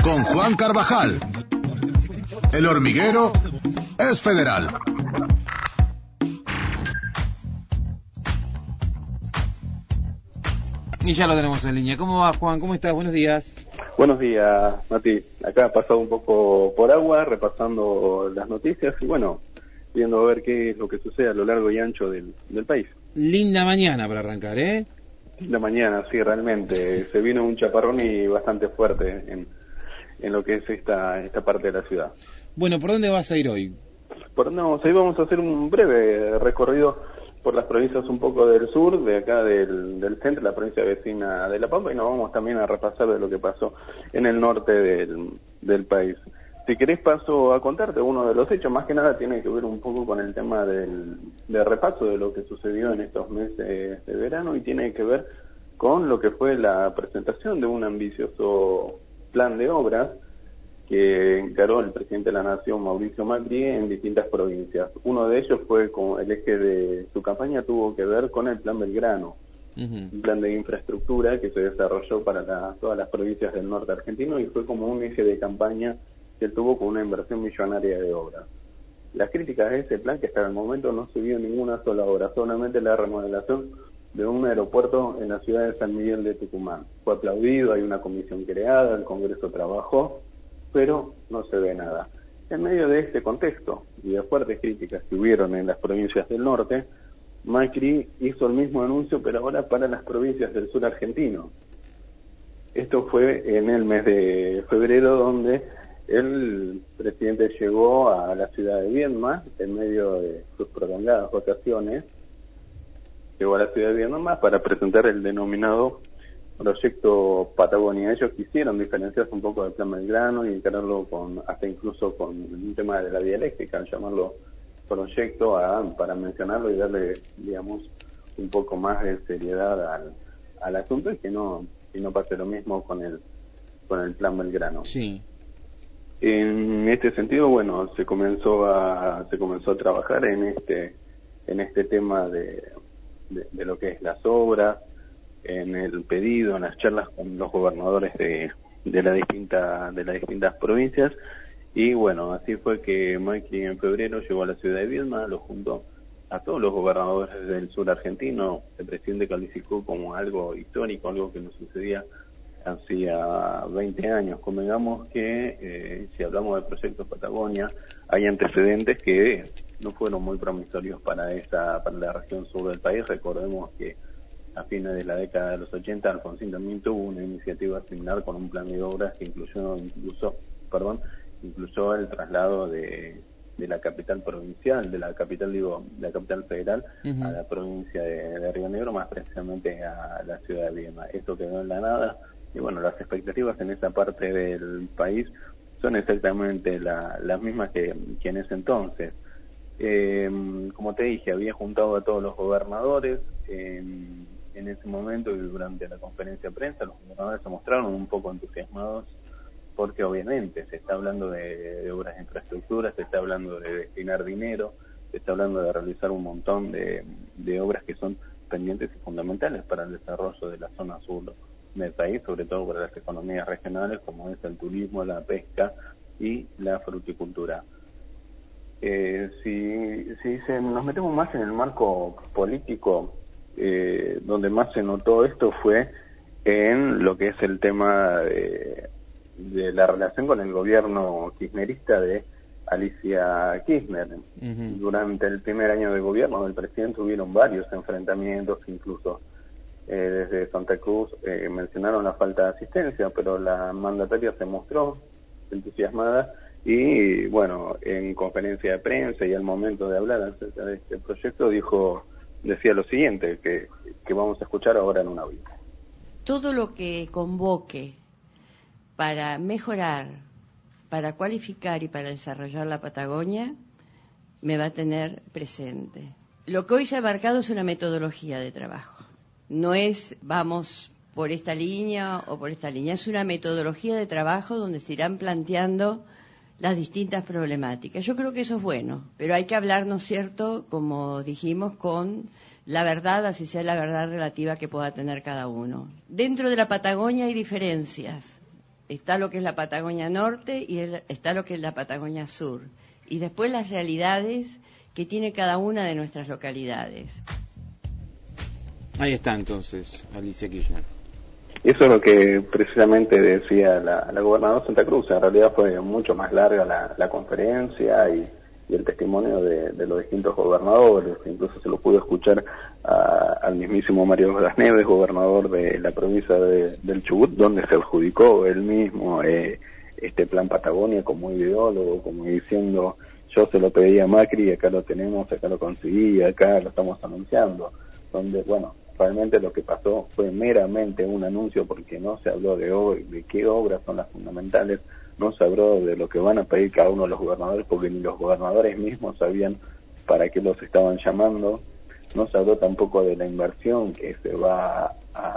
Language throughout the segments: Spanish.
con Juan Carvajal. El hormiguero es federal. Y ya lo tenemos en línea. ¿Cómo va, Juan? ¿Cómo estás? Buenos días. Buenos días, Mati. Acá ha pasado un poco por agua, repasando las noticias y bueno, viendo a ver qué es lo que sucede a lo largo y ancho del país. Linda mañana para arrancar, ¿eh? Linda mañana, sí, realmente. Se vino un chaparrón y bastante fuerte en lo que es esta parte de la ciudad. Bueno, ¿por dónde vas a ir hoy? Hoy vamos a hacer un breve recorrido por las provincias un poco del sur, de acá del centro, la provincia vecina de La Pampa, y nos vamos también a repasar de lo que pasó en el norte del país. Si querés paso a contarte uno de los hechos, más que nada tiene que ver un poco con el tema de repaso de lo que sucedió en estos meses de verano y tiene que ver con lo que fue la presentación de un ambicioso plan de obras que encaró el presidente de la Nación, Mauricio Macri, en distintas provincias. Uno de ellos fue, como el eje de su campaña tuvo que ver con el Plan Belgrano, un plan de infraestructura que se desarrolló para todas las provincias del norte argentino y fue como un eje de campaña que tuvo con una inversión millonaria de obras. Las críticas de ese plan, que hasta el momento no se vio ninguna sola obra, solamente la remodelación de un aeropuerto en la ciudad de San Miguel de Tucumán. Fue aplaudido, hay una comisión creada, el Congreso trabajó, pero no se ve nada. En medio de este contexto y de fuertes críticas que hubieron en las provincias del norte, Macri hizo el mismo anuncio, pero ahora para las provincias del sur argentino. Esto fue en el mes de febrero, donde el presidente llegó a la ciudad de Viedma, en medio de sus prolongadas vacaciones, llegó a la ciudad de Viedma para presentar el denominado Proyecto Patagonia. Ellos quisieron diferenciarse un poco del Plan Belgrano y encararlo hasta incluso con un tema de la dialéctica, llamarlo proyecto para mencionarlo y darle, digamos, un poco más de seriedad al asunto y que no pase lo mismo con el Plan Belgrano. Sí. En este sentido, bueno, se comenzó a trabajar en este tema de lo que es las obras, en el pedido, en las charlas con los gobernadores de las distintas provincias, y bueno, así fue que Macri en febrero llegó a la ciudad de Viedma, lo juntó a todos los gobernadores del sur argentino. El presidente calificó como algo histórico, algo que no sucedía hacía 20 años. Convengamos que si hablamos de Proyecto Patagonia, hay antecedentes que no fueron muy promisorios para la región sur del país. Recordemos que a fines de la década de los 80, Alfonsín también tuvo una iniciativa similar con un plan de obras que incluyó el traslado de la capital provincial, de la capital federal, a la provincia de Río Negro, más precisamente a la ciudad de Viedma. Esto quedó en la nada y bueno, las expectativas en esa parte del país son exactamente las mismas que en ese entonces. Como te dije, había juntado a todos los gobernadores en ese momento y durante la conferencia de prensa. Los gobernadores se mostraron un poco entusiasmados porque obviamente se está hablando de obras de infraestructura, se está hablando de destinar dinero, se está hablando de realizar un montón de obras que son pendientes y fundamentales para el desarrollo de la zona sur del país, sobre todo para las economías regionales como es el turismo, la pesca y la fruticultura. Si nos metemos más en el marco político, donde más se notó esto fue en lo que es el tema de la relación con el gobierno kirchnerista de Alicia Kirchner. Durante el primer año de gobierno del presidente hubieron varios enfrentamientos, incluso desde Santa Cruz mencionaron la falta de asistencia, pero la mandataria se mostró entusiasmada y bueno, en conferencia de prensa y al momento de hablar acerca de este proyecto decía lo siguiente, que vamos a escuchar ahora en un audio. Todo lo que convoque para mejorar, para cualificar y para desarrollar la Patagonia, me va a tener presente. Lo que hoy se ha marcado es una metodología de trabajo. No es vamos por esta línea o por esta línea, es una metodología de trabajo donde se irán planteando las distintas problemáticas. Yo creo que eso es bueno, pero hay que hablar, ¿no es cierto?, como dijimos, con la verdad, así sea la verdad relativa que pueda tener cada uno. Dentro de la Patagonia hay diferencias, Está lo que es la Patagonia Norte y está lo que es la Patagonia Sur. Y después las realidades que tiene cada una de nuestras localidades. Ahí está entonces, Alicia Kirchner. Eso es lo que precisamente decía la gobernadora Santa Cruz. En realidad fue mucho más larga la conferencia y el testimonio de los distintos gobernadores. Incluso se lo pudo escuchar al mismísimo Mario de las Neves, gobernador de la provincia del Chubut, donde se adjudicó él mismo este plan Patagonia como ideólogo, como diciendo: yo se lo pedí a Macri y acá lo tenemos, acá lo conseguí, acá lo estamos anunciando. Donde, bueno, realmente lo que pasó fue meramente un anuncio, porque no se habló de qué obras son las fundamentales, no se habló de lo que van a pedir cada uno de los gobernadores, porque ni los gobernadores mismos sabían para qué los estaban llamando. No se habló tampoco de la inversión que se va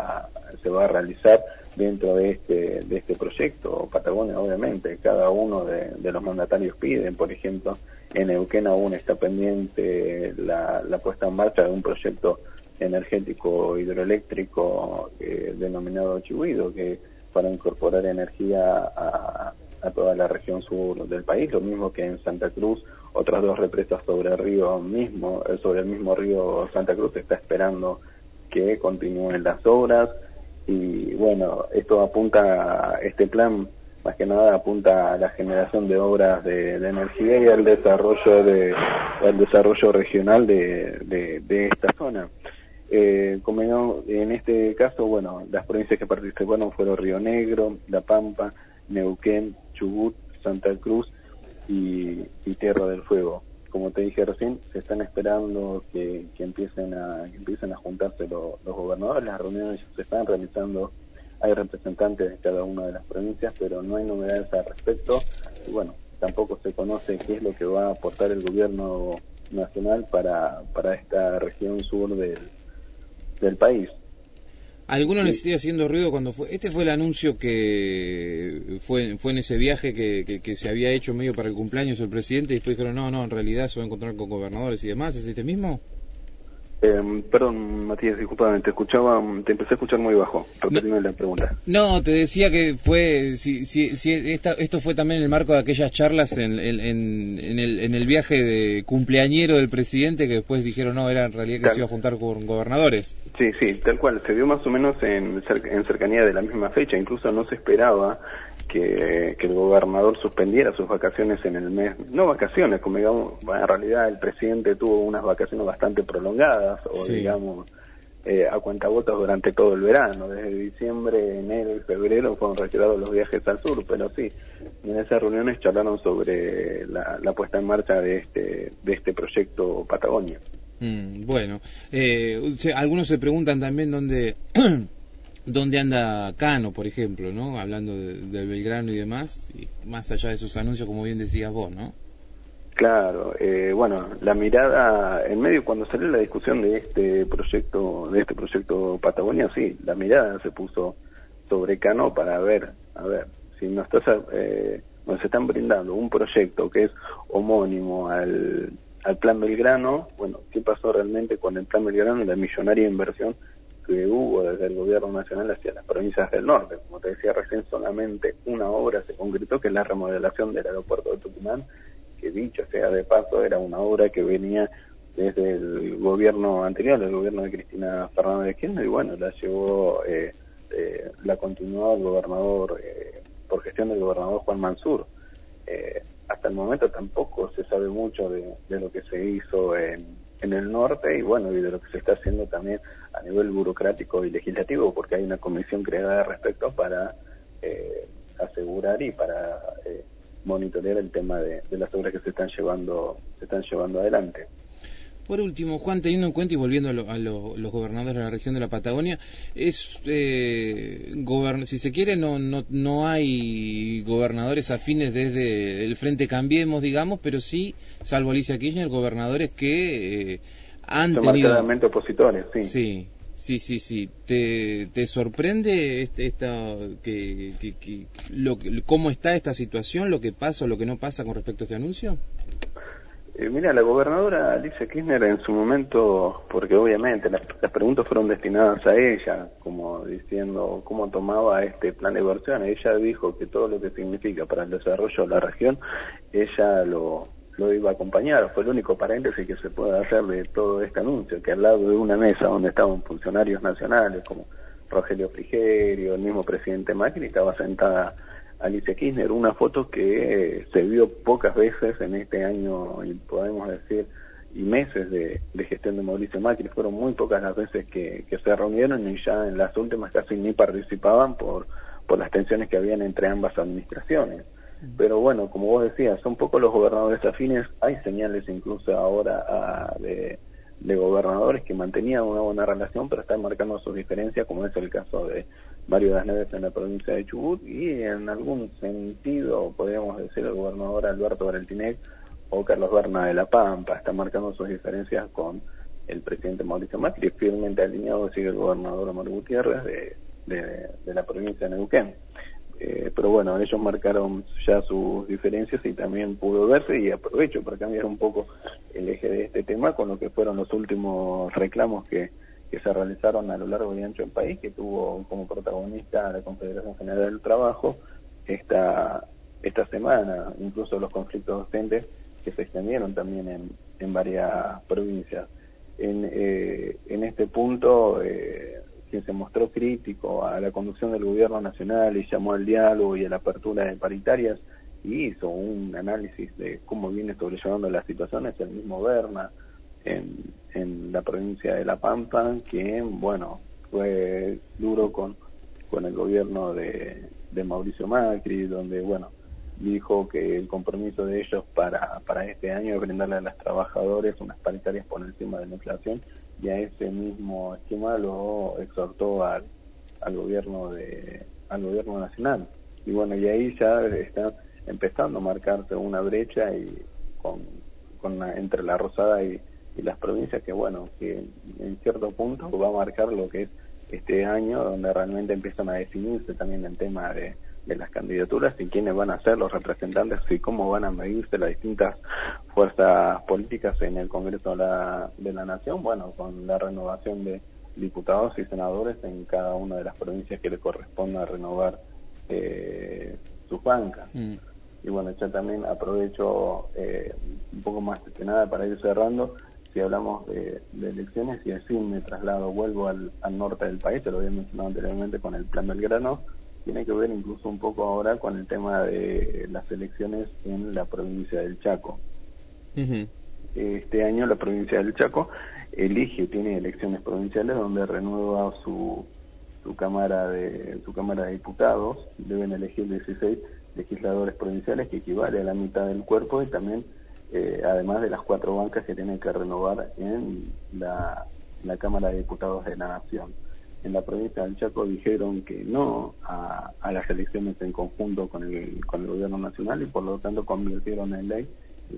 a realizar dentro de este proyecto Patagonia. Obviamente cada uno de los mandatarios piden, por ejemplo, en Neuquén aún está pendiente la puesta en marcha de un proyecto energético hidroeléctrico denominado Chihuido, que para incorporar energía a toda la región sur del país. Lo mismo que en Santa Cruz, otras 2 represas sobre el mismo río Santa Cruz, está esperando que continúen las obras. Y bueno, esto apunta, este plan más que nada apunta a la generación de obras de energía y al desarrollo regional de esta zona. Como en este caso, bueno, las provincias que participaron fueron Río Negro, La Pampa, Neuquén, Chubut, Santa Cruz y Tierra del Fuego. Como te dije recién, se están esperando que empiecen a juntarse los gobernadores. Las reuniones se están realizando, hay representantes de cada una de las provincias, pero no hay novedades al respecto. Y bueno, tampoco se conoce qué es lo que va a aportar el gobierno nacional para esta región sur del país. ¿Alguno les sigue haciendo ruido cuando fue? Este fue el anuncio que fue en ese viaje que se había hecho medio para el cumpleaños del presidente, y después dijeron, no, en realidad se va a encontrar con gobernadores y demás. ¿Es este mismo? Perdón, Matías, discúlpame, te empecé a escuchar muy bajo. Repetime la pregunta. No, te decía que fue, si esto fue también en el marco de aquellas charlas en el viaje de cumpleañero del presidente, que después dijeron, no, era en realidad que se iba a juntar con gobernadores. Sí, tal cual, se dio más o menos en cercanía de la misma fecha. Incluso no se esperaba que el gobernador suspendiera sus vacaciones en el mes, no vacaciones, como digamos, en realidad el presidente tuvo unas vacaciones bastante prolongadas, o sí, digamos, a cuentagotas durante todo el verano. Desde diciembre, enero y febrero fueron retirados los viajes al sur, pero sí, en esas reuniones charlaron sobre la puesta en marcha de este proyecto Patagonia. Bueno, algunos se preguntan también dónde anda Cano, por ejemplo, ¿no? Hablando de Belgrano y demás, y más allá de sus anuncios, como bien decías vos, ¿no? Claro, bueno, la mirada en medio, cuando salió la discusión de este proyecto Patagonia, sí, la mirada se puso sobre Cano para ver, si nos están brindando un proyecto que es homónimo al Plan Belgrano. Bueno, ¿qué pasó realmente con el Plan Belgrano y la millonaria inversión que hubo desde el gobierno nacional hacia las provincias del norte? Como te decía recién, solamente una obra se concretó, que es la remodelación del aeropuerto de Tucumán, que dicho sea de paso, era una obra que venía desde el gobierno anterior, el gobierno de Cristina Fernández de Kirchner, y bueno, la continuó el gobernador, por gestión del gobernador Juan Mansur. Hasta el momento tampoco se sabe mucho de lo que se hizo en el norte, y bueno, y de lo que se está haciendo también a nivel burocrático y legislativo, porque hay una comisión creada al respecto para asegurar y para monitorear el tema de las obras que se están llevando adelante. Por último, Juan, teniendo en cuenta y volviendo a los gobernadores de la región de la Patagonia, si se quiere, no hay gobernadores afines desde el Frente Cambiemos, digamos, pero sí, salvo Alicia Kirchner, gobernadores que han son tenido... marcadamente opositores, sí. Sí. ¿Te sorprende cómo está esta situación, lo que pasa o lo que no pasa con respecto a este anuncio? Mira, la gobernadora Alicia Kirchner en su momento, porque obviamente las preguntas fueron destinadas a ella, como diciendo cómo tomaba este plan de inversión, ella dijo que todo lo que significa para el desarrollo de la región, ella lo iba a acompañar. Fue el único paréntesis que se puede hacer de todo este anuncio, que al lado de una mesa donde estaban funcionarios nacionales como Rogelio Frigerio, el mismo presidente Macri, estaba sentada Alicia Kirchner, una foto que se vio pocas veces en este año, y podemos decir, y meses de gestión de Mauricio Macri. Fueron muy pocas las veces que se reunieron, y ya en las últimas casi ni participaban por las tensiones que habían entre ambas administraciones. Pero bueno, como vos decías, son pocos los gobernadores afines. Hay señales incluso ahora de gobernadores que mantenían una buena relación, pero están marcando sus diferencias, como es el caso de Mario Das Neves en la provincia de Chubut, y en algún sentido, podríamos decir, el gobernador Alberto Bareltinec o Carlos Berna de La Pampa. Están marcando sus diferencias con el presidente Mauricio Macri, firmemente alineado sigue el gobernador Omar Gutiérrez de la provincia de Neuquén. Pero bueno, ellos marcaron ya sus diferencias y también pudo verse, y aprovecho para cambiar un poco el eje de este tema con lo que fueron los últimos reclamos que se realizaron a lo largo y ancho del país, que tuvo como protagonista la Confederación General del Trabajo esta semana, incluso los conflictos docentes que se extendieron también en varias provincias. En este punto, quien se mostró crítico a la conducción del gobierno nacional y llamó al diálogo y a la apertura de paritarias y hizo un análisis de cómo viene sobrellevando la situación es el mismo Berna en la provincia de La Pampa, que bueno, fue duro con el gobierno de Mauricio Macri, donde bueno, dijo que el compromiso de ellos para este año es brindarle a los trabajadores unas paritarias por encima de la inflación, y a ese mismo esquema lo exhortó al gobierno nacional. Y bueno, y ahí ya está empezando a marcarse una brecha y entre la Rosada y las provincias, que bueno, que en cierto punto va a marcar lo que es este año, donde realmente empiezan a definirse también el tema de las candidaturas y quiénes van a ser los representantes y cómo van a medirse las distintas fuerzas políticas en el Congreso de la Nación, bueno, con la renovación de diputados y senadores en cada una de las provincias que le corresponda renovar sus bancas. Y bueno, ya también aprovecho un poco más que nada para ir cerrando. Si hablamos de elecciones, y así me vuelvo al norte del país, te lo había mencionado anteriormente con el Plan Belgrano, tiene que ver incluso un poco ahora con el tema de las elecciones en la provincia del Chaco. Este año la provincia del Chaco tiene elecciones provinciales donde renueva su cámara de diputados. Deben elegir 16 legisladores provinciales, que equivale a la mitad del cuerpo, y también además de las 4 bancas que tienen que renovar en la Cámara de Diputados de la Nación. En la provincia del Chaco dijeron que no a las elecciones en conjunto con el gobierno nacional, y por lo tanto convirtieron en ley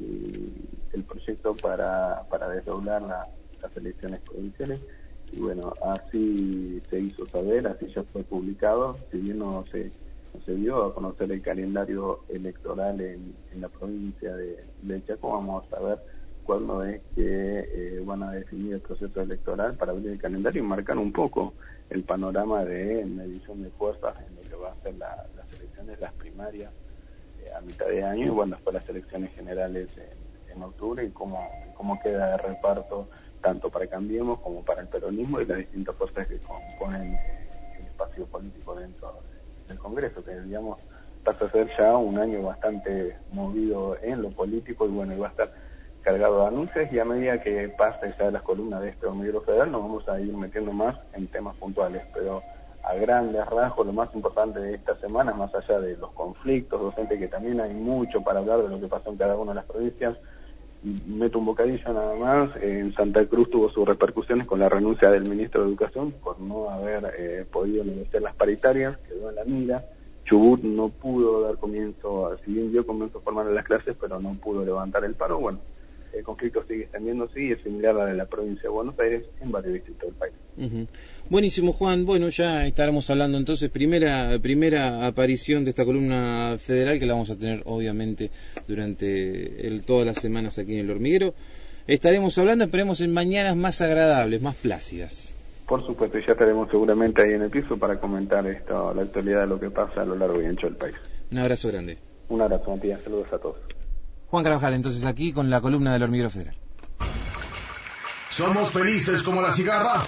el proyecto para desdoblar las elecciones provinciales. Y bueno, así se hizo saber, así ya fue publicado. Si bien no se dio a conocer el calendario electoral en la provincia de Chaco, vamos a ver cuándo es que van a definir el proceso electoral para abrir el calendario y marcar un poco el panorama de medición de fuerzas en lo que va a ser las elecciones, las primarias a mitad de año, y bueno, después las elecciones generales en octubre, y cómo queda el reparto tanto para Cambiemos como para el peronismo y las distintas fuerzas que componen el espacio político dentro del Congreso, que digamos pasa a ser ya un año bastante movido en lo político, y bueno, y va a estar cargado de anuncios, y a medida que pase ya las columnas de este hormiguero federal nos vamos a ir metiendo más en temas puntuales, pero a grandes rasgos lo más importante de esta semana, más allá de los conflictos docentes, que también hay mucho para hablar de lo que pasó en cada una de las provincias, meto un bocadillo nada más. En Santa Cruz tuvo sus repercusiones con la renuncia del ministro de Educación por no haber podido negociar las paritarias, quedó en la mira. Chubut no pudo dar comienzo, si bien dio comienzo formal a las clases, pero no pudo levantar el paro. Bueno, el conflicto sigue extendiéndose y es similar a la de la provincia de Buenos Aires en varios distritos del país. Buenísimo, Juan. Bueno, ya estaremos hablando entonces, primera aparición de esta columna federal que la vamos a tener obviamente durante todas las semanas aquí en El Hormiguero. Estaremos hablando, esperemos en mañanas más agradables, más plácidas. Por supuesto, y ya estaremos seguramente ahí en el piso para comentar la actualidad de lo que pasa a lo largo y ancho del país. Un abrazo grande. Un abrazo, Matías. Saludos a todos. Juan Carvajal, entonces aquí con la columna del Hormiguero Federal. ¿Somos felices como la cigarra?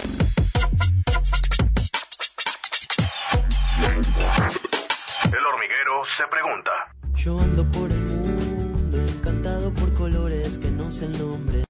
El Hormiguero se pregunta. Yo ando por el mundo, encantado por colores que no sé el nombre.